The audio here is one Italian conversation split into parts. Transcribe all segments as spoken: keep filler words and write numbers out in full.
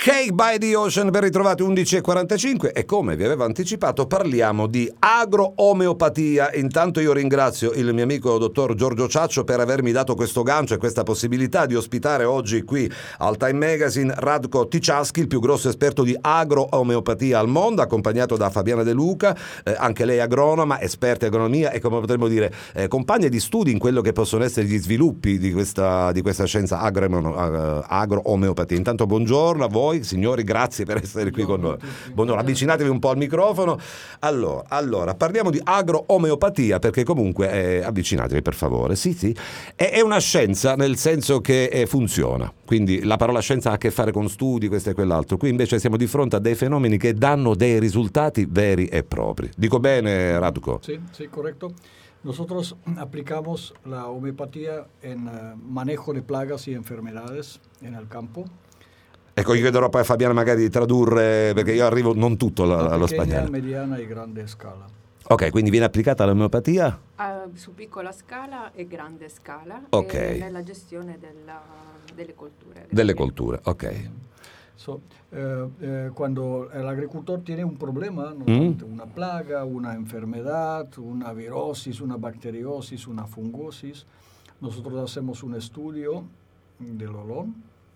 Cake by the Ocean, ben ritrovati undici e quarantacinque e come vi avevo anticipato parliamo di agro-omeopatia. Intanto io ringrazio il mio amico dottor Giorgio Ciaccio per avermi dato questo gancio e questa possibilità di ospitare oggi qui al Time Magazine Radko Ticaschi, il più grosso esperto di agro-omeopatia al mondo, accompagnato da Fabiana De Luca, eh, anche lei agronoma, esperta in agronomia e come potremmo dire eh, compagna di studi in quello che possono essere gli sviluppi di questa, di questa scienza agro-omeopatia. Intanto buongiorno a voi signori, grazie per essere qui con noi. Buongiorno, avvicinatevi un po' al microfono. Allora, allora parliamo di agro-omeopatia perché comunque eh, avvicinatevi per favore. Sì, sì. È, è una scienza nel senso che eh, funziona. Quindi la parola scienza ha a che fare con studi, questo e quell'altro. Qui invece siamo di fronte a dei fenomeni che danno dei risultati veri e propri. Dico bene, Radko? Sí, sí, correcto. Nosotros aplicamos la homeopatía en uh, manejo de plagas y enfermedades en el campo. Ecco, io chiederò poi a Fabiana magari di tradurre, perché io arrivo non tutto allo, allo spagnolo. Mediana e grande scala. Ok, quindi viene applicata l'omeopatia? Uh, su piccola scala e grande scala, okay. E nella gestione della, delle colture. Delle colture, ok. So, eh, eh, cuando el agricultor tiene un problema, ¿no? Mm. Una plaga, una enfermedad, una virosis, una bacteriosis, una fungosis, nosotros hacemos un estudio del olor.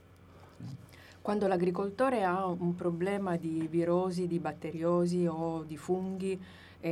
Quando l'agricoltore ha un problema di virosi, di batteriosi o di funghi,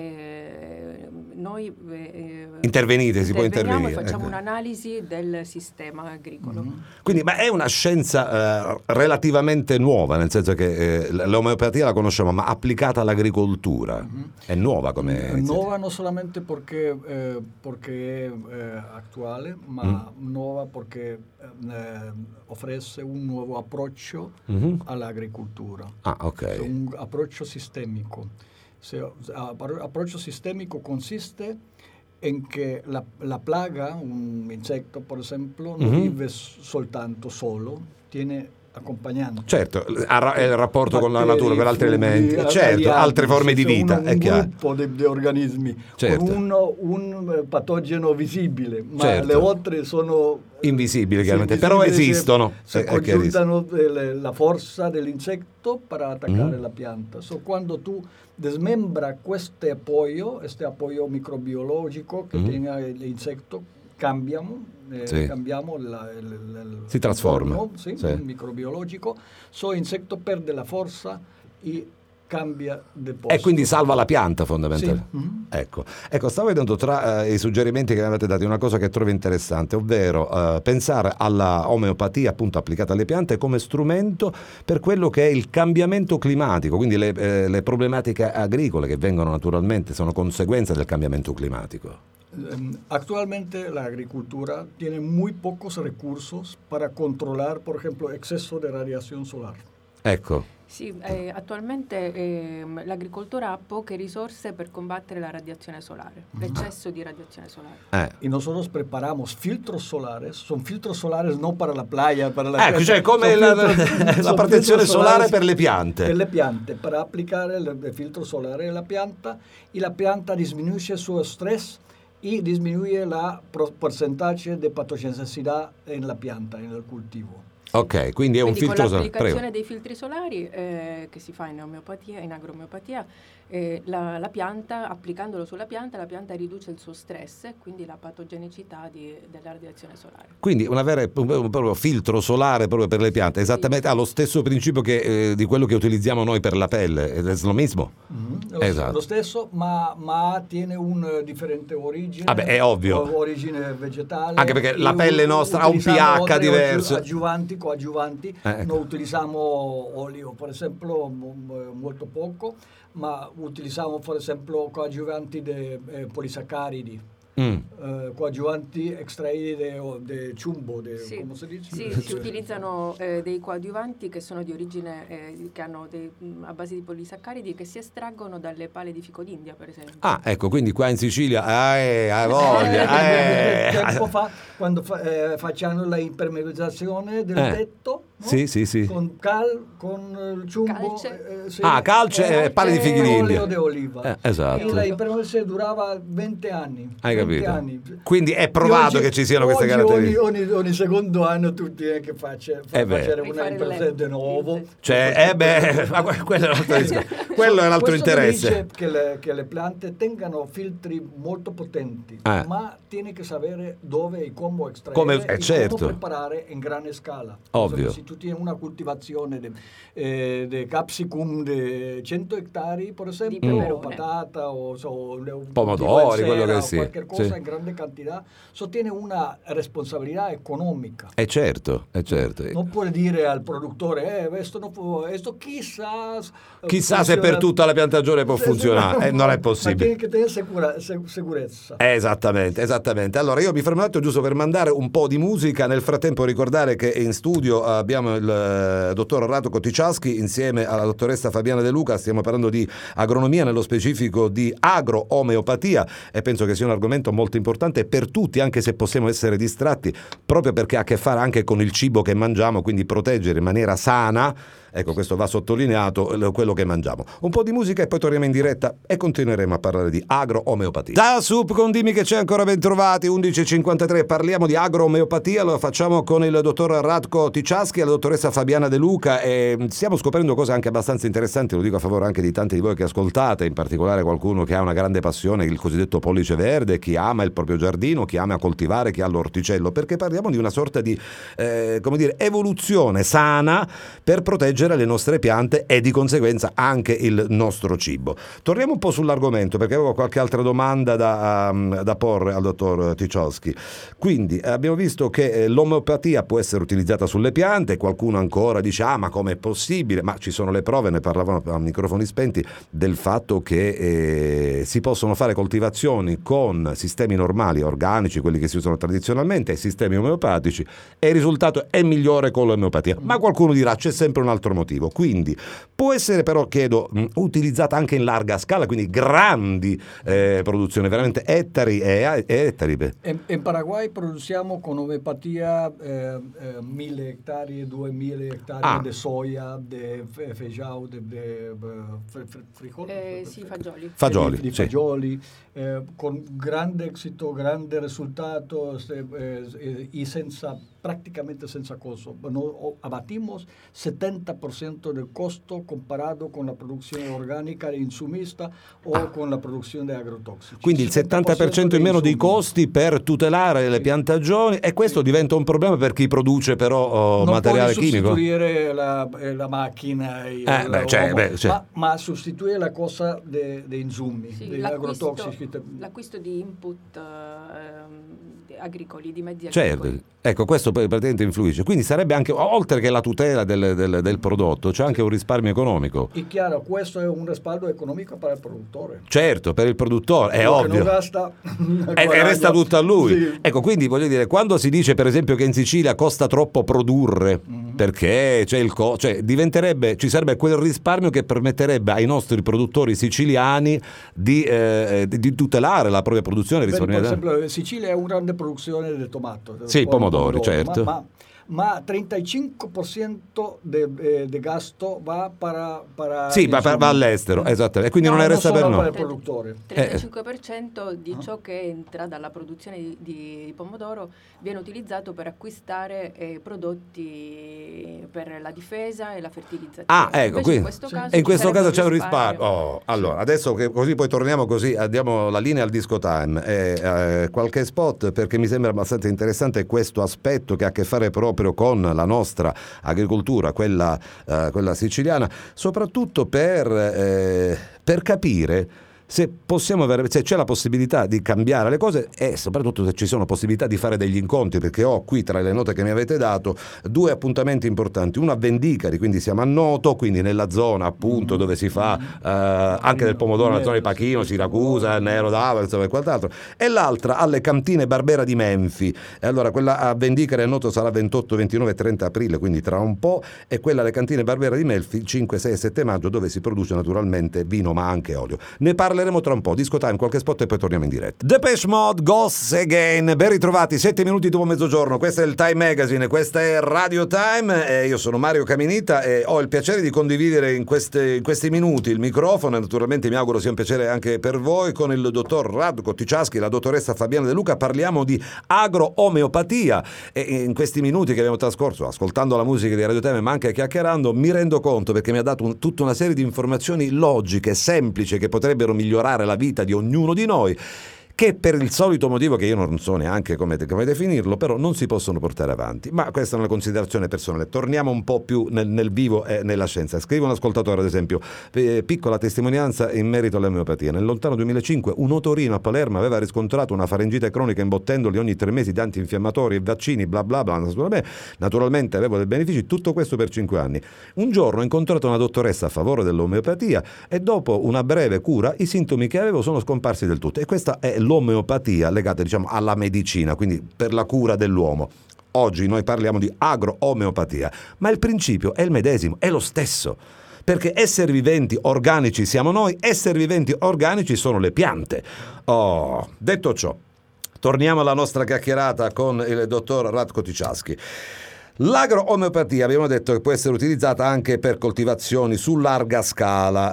eh, noi eh, intervenite, si può intervenire. E facciamo ecco. Un'analisi del sistema agricolo. Mm-hmm. Quindi, ma è una scienza eh, relativamente nuova, nel senso che eh, l'omeopatia la conosciamo, ma applicata all'agricoltura mm-hmm. è nuova come eh, nuova non solamente perché, eh, perché è eh, attuale, ma mm. nuova perché eh, offre un nuovo approccio mm-hmm. all'agricoltura. Ah, ok. So, un approccio sistemico. Se, approccio sistemico consiste en que la, la plaga, un insecto por ejemplo, non mm-hmm. vive soltanto solo, tiene accompagnante. Certo, ha il rapporto con la natura, con altri elementi, certo, altre forme di vita. Un, un gruppo di organismi, certo. con uno, un patogeno visibile, ma certo. le altre sono invisibili, chiaramente, sì, però esistono. Se, se congiuntano la forza dell'insetto per attaccare mm. la pianta. So, quando tu desmembra questo appoggio, questo appoggio microbiologico che mm. tiene l'insetto, cambiamo, eh, sì. cambiamo la, il, il, si trasforma il, sì, sì. il microbiologico, so l'insetto perde la forza e cambia di posto. E quindi salva la pianta fondamentalmente. Sì. Mm-hmm. Ecco. ecco, stavo vedendo tra uh, i suggerimenti che mi avete dato una cosa che trovo interessante, ovvero uh, pensare alla omeopatia appunto applicata alle piante come strumento per quello che è il cambiamento climatico, quindi le, eh, le problematiche agricole che vengono naturalmente, sono conseguenza del cambiamento climatico. Actualmente la agricultura tiene muy pocos recursos para controlar, por ejemplo, exceso de radiación solar. Ecco. Sì, eh, attualmente eh, l'agricoltura ha poche risorse per combattere la radiazione solare, l'eccesso di radiazione solare. Eh. Y nosotros preparamos filtros solares, son filtros solares no para la playa, para la ecco, cioè come la, filtros, la protezione solare per le piante. Per le piante, per applicare il filtro solare alla pianta e la pianta diminuisce il suo stress y disminuye la porcentaje de patogenicidad en la pianta, en el cultivo. Ok, quindi è un quindi filtro solare. Con l'applicazione dei filtri solari eh, che si fa in omeopatia, in agroomeopatia, eh, la, la pianta, applicandolo sulla pianta, la pianta riduce il suo stress e quindi la patogenicità di, della radiazione solare. Quindi una vera e un, un, un filtro solare proprio per le piante, esattamente, sì. Ha lo stesso principio che, eh, di quello che utilizziamo noi per la pelle, è lo mismo? Mm-hmm. Esatto. Lo stesso, ma, ma tiene un uh, differente origine. Vabbè, è ovvio. Origine vegetale. Anche perché la pelle nostra ha un pH diverso. Aggiuvanti, coadiuvanti, eh, ecco. non utilizziamo olio, per esempio, molto poco, ma utilizziamo per esempio coadiuvanti di eh, polisaccaridi. Mm. Uh, coadiuvanti extraídi di ciumbo, de, sì. come si dice? Sì, si utilizzano eh, dei coadiuvanti che sono di origine, eh, che hanno dei, a base di polisaccaridi che si estraggono dalle pale di fico d'India, per esempio. Ah, ecco, quindi qua in Sicilia hai eh, voglia. eh, eh. Tempo fa, quando fa, eh, facciamo la impermeabilizzazione del eh. tetto, no? Sì, sì, sì. Con cal, con il ciumbo. Calce. Eh, sì, Ah, calce e pali di fichi d'India. olio di oliva. Eh, esatto. E la ipermesse durava venti anni. Hai venti capito? Anni. Quindi è provato Oggi- che ci siano queste oggi caratteristiche. Ogni, ogni, ogni secondo anno tu tieni che faccia, fa, Eh beh. facere Devi una fare il impresa di letto. nuovo. Cioè, eh beh, ma que- quello è un altro discorso. Quello è un altro Questo interesse. dice che le, che le piante tengano filtri molto potenti, Eh. ma tieni che sapere dove e come estrarre Come- eh, e certo. come preparare in grande scala. Ovvio. Se tu tieni una coltivazione di eh, capsicum di cento ettari, per esempio, Di o peperone. patata o, so, un Pomodori, coltivo in quello serra che o sia. qualche cosa Sì. in grande quantità, so tiene una responsabilità economica. È certo, è certo. Non puoi dire al produttore, eh, questo, non può, questo chissà... Chissà se per tutta la piantagione può Sì, sì, funzionare, no, eh, non è Ma possibile. tieni che tenere sicura- se- sicurezza. Esattamente, esattamente. Allora io mi fermo un attimo giusto per mandare un po' di musica. Nel frattempo ricordare che in studio abbiamo il eh, dottor Rato Kotycialski insieme alla dottoressa Fabiana De Luca. Stiamo parlando di agronomia, nello specifico di agro-omeopatia, e penso che sia un argomento molto importante per tutti, anche se possiamo essere distratti, proprio perché ha a che fare anche con il cibo che mangiamo, quindi proteggere in maniera sana, ecco, questo va sottolineato, eh, quello che mangiamo. Un po' di musica e poi torniamo in diretta e continueremo a parlare di agro-omeopatia. Da Sup con Dimmi che c'è, ancora ben trovati, undici e cinquantatré, parliamo di agro-omeopatia, lo facciamo con il dottor Ratko Kotycialski e la dottoressa Fabiana De Luca, e stiamo scoprendo cose anche abbastanza interessanti, lo dico a favore anche di tanti di voi che ascoltate, in particolare qualcuno che ha una grande passione, il cosiddetto pollice verde, chi ama il proprio giardino, chi ama coltivare, chi ha l'orticello, perché parliamo di una sorta di eh, come dire, evoluzione sana per proteggere le nostre piante e di conseguenza anche il nostro cibo. Torniamo un po' sull'argomento, perché avevo qualche altra domanda da, um, da porre al dottor Kotycialski. Quindi abbiamo visto che eh, l'omeopatia può essere utilizzata sulle piante, qualcuno ancora dice ah ma com'è possibile, ma ci sono le prove, ne parlavano a microfoni spenti, del fatto che eh, si possono fare coltivazioni con sistemi normali, organici, quelli che si usano tradizionalmente, e sistemi omeopatici, e il risultato è migliore con l'omeopatia. Ma qualcuno dirà c'è sempre un altro motivo, quindi può essere però, chiedo, mh, utilizzata anche in larga scala, quindi grandi eh, produzioni, veramente ettari e ettari. Beh. In, in Paraguay produciamo con omeopatia eh, eh, mille ettari, duemila ettari Ah. di soia, di fe- feijão, di frijoli. Eh, sì, fagioli. Fagioli, di, di sì. fagioli eh, con grande esito, grande risultato se, eh, e senza, praticamente senza costo. Noi abatimos setenta por ciento del costo comparado con la produzione organica e insumista o Ah. con la produzione di agrotossici. Quindi il settanta per cento in meno di insumi. costi per tutelare le Sì. piantagioni, e questo diventa un problema per chi produce però oh, Non materiale puoi chimico. sostituire la, eh, la macchina, e Eh, il- beh, cioè, l'uomo, beh, cioè. ma, ma sostituire la cosa dei insumi, Sì, degli l'acquisto, agrotossici. l'acquisto di input eh, agricoli, di mezzi Certo, agricoli. ecco, questo poi praticamente influisce. Quindi sarebbe anche, oltre che la tutela del, del- del prodotto, c'è anche un risparmio economico. E chiaro, questo è un respaldo economico per il produttore. Certo, per il produttore, è Quello che ovvio. non gasta, E, e resta tutto a lui. Sì. Ecco, quindi voglio dire, quando si dice per esempio che in Sicilia costa troppo produrre, Mhm. perché c'è il co- cioè diventerebbe, ci sarebbe quel risparmio che permetterebbe ai nostri produttori siciliani di, eh, di, di tutelare la propria produzione, Per, per risparmiare. esempio, in Sicilia è una grande produzione di tomato. Sì, pomodori, ma- certo. Ma, ma trentacinque per cento del eh, de gasto va para, para Sì, va, insumi. va all'estero, esattamente. E quindi non No, è resta solo per noi. per il produttore. trentacinque per cento di Ah. ciò che entra dalla produzione di, di pomodoro viene utilizzato per acquistare eh, prodotti per la difesa e la fertilizzazione. Ah, ecco, Invece quindi in questo caso, e in ci questo sarebbe caso un c'è un risparmio. Oh, Sì. allora, adesso che così poi torniamo così, diamo la linea al disco time. E, eh, qualche spot, perché mi sembra abbastanza interessante questo aspetto che ha a che fare proprio con la nostra agricoltura, quella, eh, quella siciliana, soprattutto per, eh, per capire se possiamo avere, se c'è la possibilità di cambiare le cose, e soprattutto se ci sono possibilità di fare degli incontri, perché ho qui tra le note che mi avete dato due appuntamenti importanti, uno a Vendicari, quindi siamo a Noto, quindi nella zona appunto Mm. dove si fa eh, anche del pomodoro, nella zona di Pachino, Siracusa, Nero d'Ava, insomma, e quant'altro, e l'altra alle Cantine Barbera di Menfi. E allora quella a Vendicari e a Noto sarà ventotto, ventinove e trenta aprile, quindi tra un po', e quella alle Cantine Barbera di Menfi cinque, sei e sette maggio, dove si produce naturalmente vino ma anche olio. Ne parliamo parleremo tra un po'. Disco Time, qualche spot e poi torniamo in diretta. Depeche Mode, Ghosts Again. Ben ritrovati, sette minuti dopo mezzogiorno. Questo è il Time Magazine, questa è Radio Time. E io sono Mario Caminita e ho il piacere di condividere in, queste, in questi minuti il microfono, e naturalmente mi auguro sia un piacere anche per voi, con il dottor Radko Ticciaschi, la dottoressa Fabiana De Luca. Parliamo di agro-omeopatia e in questi minuti che abbiamo trascorso ascoltando la musica di Radio Time ma anche chiacchierando, mi rendo conto, perché mi ha dato un, tutta una serie di informazioni logiche, semplici, che potrebbero migliorare la vita di ognuno di noi, che per il solito motivo che io non so neanche come, come definirlo, però non si possono portare avanti. Ma questa è una considerazione personale. Torniamo un po' più nel, nel vivo e nella scienza. Scrive un ascoltatore, ad esempio, eh, piccola testimonianza in merito all'omeopatia. Nel lontano duemilacinque un otorino a Palermo aveva riscontrato una faringite cronica imbottendoli ogni tre mesi di antinfiammatori e vaccini, bla bla bla. Naturalmente avevo dei benefici, tutto questo per cinque anni. Un giorno ho incontrato una dottoressa a favore dell'omeopatia e dopo una breve cura i sintomi che avevo sono scomparsi del tutto. E questa è l'omeopatia legata, diciamo, alla medicina, quindi per la cura dell'uomo. Oggi noi parliamo di agro-omeopatia, ma il principio è il medesimo, è lo stesso, perché esseri viventi organici siamo noi, esseri viventi organici sono le piante. Oh, detto ciò, torniamo alla nostra chiacchierata con il dottor Radko Ticciaschi. L'agro-omeopatia abbiamo detto che può essere utilizzata anche per coltivazioni su larga scala,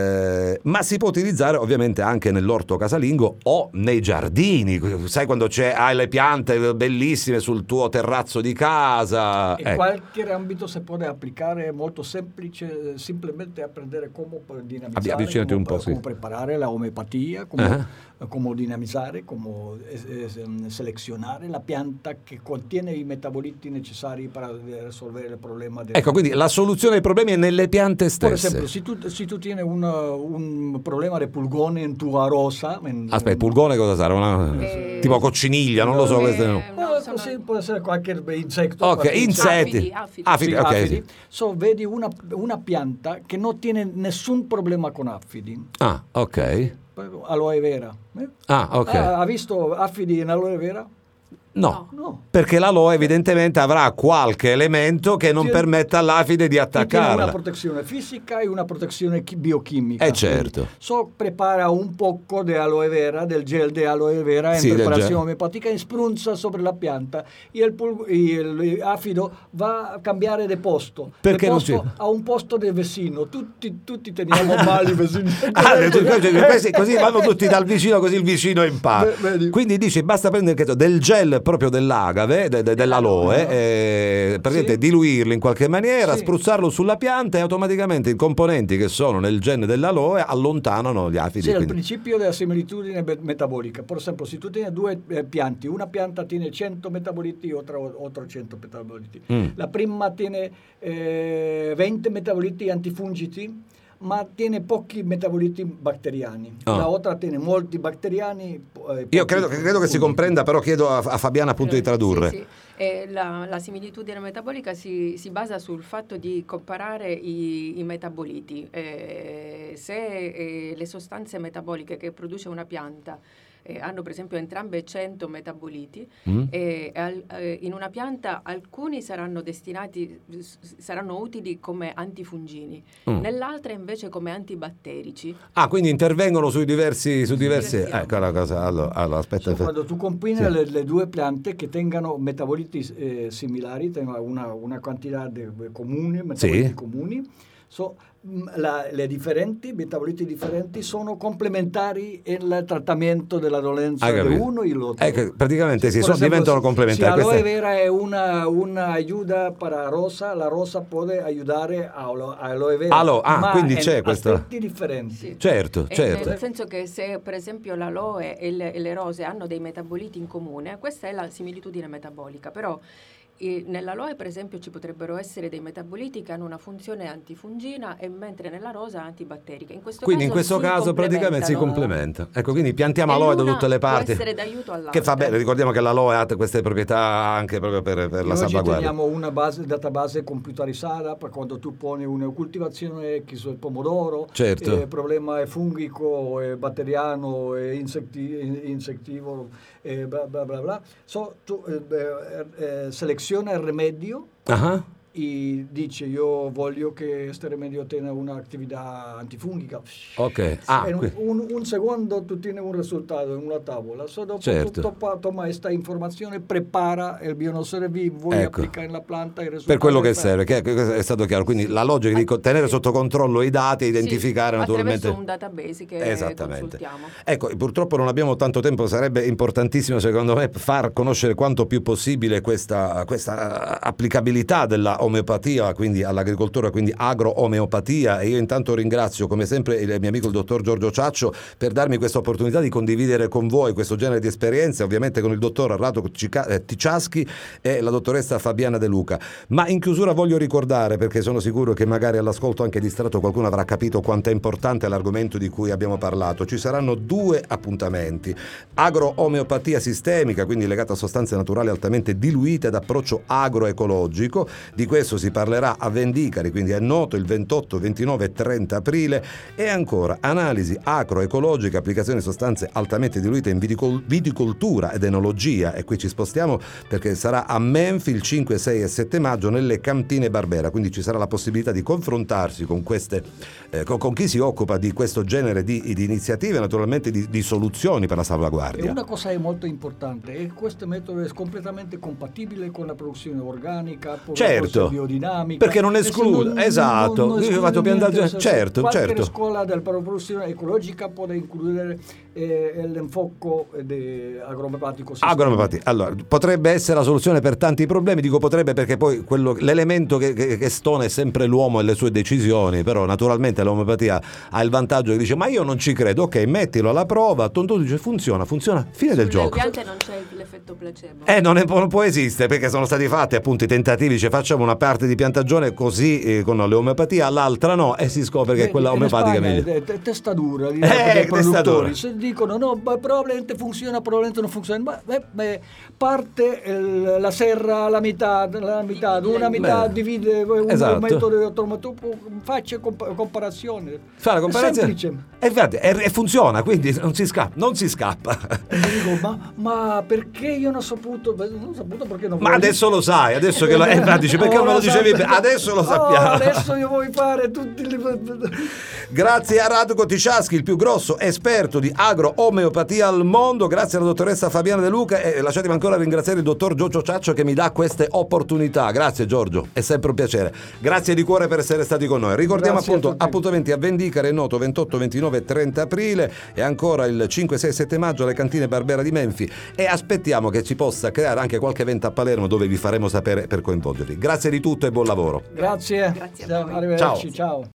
eh, ma si può utilizzare ovviamente anche nell'orto casalingo o nei giardini. Sai, quando c'è, hai le piante bellissime sul tuo terrazzo di casa. In ecco. qualche ambito si può applicare, molto semplice, simplemente apprendere come dinamizzare, Avvicinati come, un po', come sì. preparare la omeopatia, come, Uh-huh. come dinamizzare, come eh, eh, selezionare la pianta che contiene i metaboliti necessari per risolvere il problema del... Ecco, quindi la soluzione ai problemi è nelle piante stesse. Per esempio, se tu, se tu tieni un, un problema di pulgone in tua rosa... In, Aspetta, il pulgone cosa sarà? Una, eh, tipo cocciniglia, non lo so. Eh, Queste, no. no, eh, sono- sì, può essere qualche insetto. Ok, qualche insetti. Afidi, afidi. Afidi, Sì, ok, afidi. sì. So, vedi una, una pianta che non tiene nessun problema con affidi. Ah, ok. Aloe vera. Eh? Ah, ok. Ah, ha visto affidi in aloe vera? No. No. Perché l'aloe evidentemente avrà qualche elemento che non Sì. permetta all'afide di Tiene una attaccarla. protezione fisica e una protezione chi- biochimica. Eh, certo. So, prepara un poco di aloe vera, del gel di aloe vera in Sì, del preparazione gel. omeopatica e spruzza sopra la pianta e il, pul- il afido va a cambiare di posto. Perché Di non posto ci- a un posto del vicino. Tutti, tutti teniamo male i vicini. Ah, questi- così vanno tutti dal vicino, così il vicino impara. Beh, vedi. Quindi dici, basta prendere che so, del gel proprio dell'agave, de- de- dell'aloe, eh, praticamente Sì. diluirlo in qualche maniera, Sì. spruzzarlo sulla pianta e automaticamente i componenti che sono nel gen dell'aloe allontanano gli afidi. Sì, è il quindi- principio della similitudine be- metabolica. Per esempio, se tu tieni due eh, pianti, una pianta tiene cento metaboliti e otra ottocento metaboliti. Mm. La prima tiene eh, venti metaboliti antifungiti, ma tiene pochi metaboliti batteriani. Ah. La otra tiene molti batteriani. eh, Io pochi credo, che- credo che si fungiti. comprenda, però chiedo a, a Fabiana appunto di tradurre. Sì, sì. Eh, la, la similitudine metabolica si, si basa sul fatto di comparare i, i metaboliti. Eh, se eh, le sostanze metaboliche che produce una pianta eh, hanno per esempio entrambe cento metaboliti, Mm. e al- eh, in una pianta alcuni saranno destinati, s- saranno utili come antifungini, Mm. nell'altra invece come antibatterici. Ah, quindi intervengono sui diversi, su diversi. diversi Ecco la cosa. Allora, allora, aspetta. So, quando tu combini Sì. le, le due piante che tengano metaboliti eh, similari, tengono una, una quantità di comuni, metaboliti Sì. comuni, so, mh, la- le differenti, metaboliti differenti sono complementari nel trattamento della dolenza Hai di capito? uno e l'altro. Ecco, praticamente sì, Per sono- esempio, diventano se- complementari. Se aloe Questa- vera è una, una aiuta per la rosa, la rosa può aiutare a alo- a aloe vera. Alo- ah, ma quindi in c'è questa- aspetti differenti. Sì. Certo, E certo. Nel senso che se per esempio l'aloe e le, e le rose hanno dei metaboliti in comune, questa è la similitudine metabolica, però eh, nell'aloe per esempio ci potrebbero essere dei metaboliti che hanno una funzione antifungina e mentre nella rosa antibatterica. In questo Quindi in caso questo si caso praticamente si complementano. complementa. Ecco, quindi piantiamo E aloe da l'una tutte le parti. può essere d'aiuto all'altra. Che fa bene, ricordiamo che l'aloe ha queste proprietà anche proprio per, per la Noi oggi salvaguardia. teniamo una base, database computerizzata per quando tu poni una coltivazione che sul pomodoro, Certo. il problema è fungico, è batteriano, è insetti- insettivoro, e bla bla bla bla. So, tu eh, eh, eh, seleziona il rimedio Ah, e e dice io voglio che questo rimedio tenga un'attività antifungica. Ok. Ah, un, un, un secondo tu tieni un risultato in una tavola. So dopo certo. tutto toma questa informazione, prepara il bionossore vivo, vuoi ecco. applicare nella pianta il risultato. Per quello che serve, che è stato chiaro. Quindi la logica di tenere sotto controllo i dati e identificare sì, naturalmente attraverso un database che esattamente. Consultiamo. Ecco, purtroppo non abbiamo tanto tempo, sarebbe importantissimo secondo me far conoscere quanto più possibile questa, questa applicabilità della omeopatia, quindi all'agricoltura, quindi agro-omeopatia, e io intanto ringrazio come sempre il mio amico il dottor Giorgio Ciaccio per darmi questa opportunità di condividere con voi questo genere di esperienze, ovviamente con il dottor Arrado Ticciaschi e la dottoressa Fabiana De Luca. Ma in chiusura voglio ricordare, perché sono sicuro che magari all'ascolto anche distratto qualcuno avrà capito quanto è importante l'argomento di cui abbiamo parlato, ci saranno due appuntamenti: agro-omeopatia sistemica, quindi legata a sostanze naturali altamente diluite ad approccio agroecologico. Di questo si parlerà a Vendicari, quindi è noto, il ventotto, ventinove e trenta aprile. E ancora analisi agroecologica, applicazione di sostanze altamente diluite in viticol- viticoltura ed enologia, e qui ci spostiamo perché sarà a Menfi il cinque, sei e sette maggio nelle Cantine Barbera, quindi ci sarà la possibilità di confrontarsi con queste eh, con, con chi si occupa di questo genere di, di iniziative, naturalmente di, di soluzioni per la salvaguardia. E una cosa è molto importante, è questo metodo è completamente compatibile con la produzione organica, con certo, la biodinamica, perché non esclude, non, esatto, non, non io ho fatto piantare, certo, qualche certo. scuola della produzione ecologica può includere eh, l'enfoco agromeopatico. Agromeopatia, allora, potrebbe essere la soluzione per tanti problemi, dico potrebbe perché poi quello, l'elemento che, che, che stona è sempre l'uomo e le sue decisioni, però naturalmente l'omeopatia ha il vantaggio che dice ma io non ci credo, ok, mettilo alla prova, tu dice funziona, funziona, fine del Sulle gioco. piante non c'è l'effetto placebo. Eh, non, è, non può esistere, perché sono stati fatti appunto i tentativi, dice facciamo una parte di piantagione così eh, con l'omeopatia, l'altra no, e si scopre che è quella omeopatica è meglio. È testa dura, eh, dei produttori. Dura. Se dicono no, probabilmente funziona, probabilmente non funziona, ma beh, beh, parte il, la serra la metà, la metà una metà beh, divide un esatto. metodo, tu faccia comp- comparazione. Fa la comparazione. È semplice. E infatti, e, e funziona, quindi non si scappa, non si scappa. E dico, ma, ma perché io non ho saputo, non ho saputo perché non ma adesso lo sai, adesso che lo eh, dice perché non me lo dicevi, adesso lo sappiamo. Oh, adesso io voglio fare tutti li... Grazie a Radko Ticciaschi, il più grosso esperto di agro-omeopatia al mondo, grazie alla dottoressa Fabiana De Luca, e lasciatemi ancora ringraziare il dottor Giorgio Ciaccio che mi dà queste opportunità. Grazie Giorgio, è sempre un piacere. Grazie di cuore per essere stati con noi. Ricordiamo grazie appunto appuntamenti a Vendicare, noto ventotto, ventinove e trenta aprile, e ancora il cinque, sei e sette maggio alle Cantine Barbera di Menfi, e aspettiamo che ci possa creare anche qualche evento a Palermo dove vi faremo sapere per coinvolgervi. Grazie di tutto e buon lavoro. Grazie, grazie a voi. Arrivederci, ciao. ciao.